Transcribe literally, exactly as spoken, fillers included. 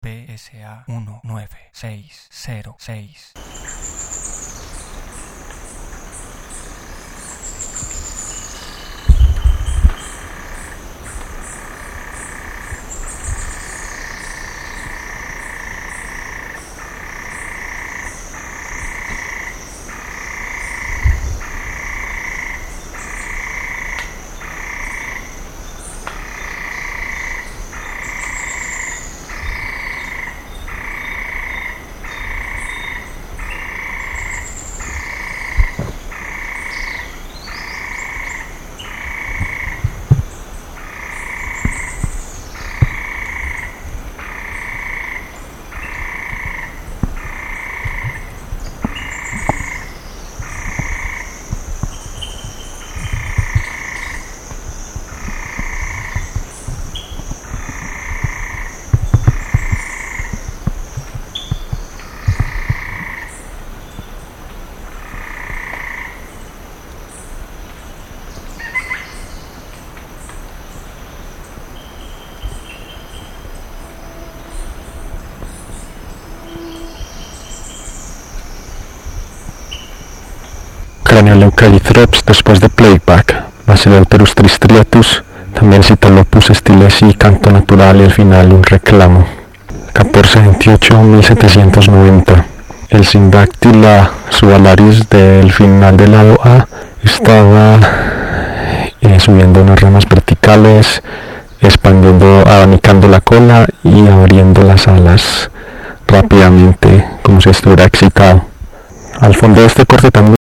P S A uno nueve seis cero seis. Cranioleucalithrops después de playback, Basileutherus tristriatus, también Citalopus stilesi, canto natural y al final un reclamo. catorce veintiocho a mil setecientos noventa. El Syndactyla subalaris del final del lado A estaba eh, subiendo unas ramas verticales, expandiendo, abanicando la cola y abriendo las alas rápidamente, como si estuviera excitado. Al fondo de este corte también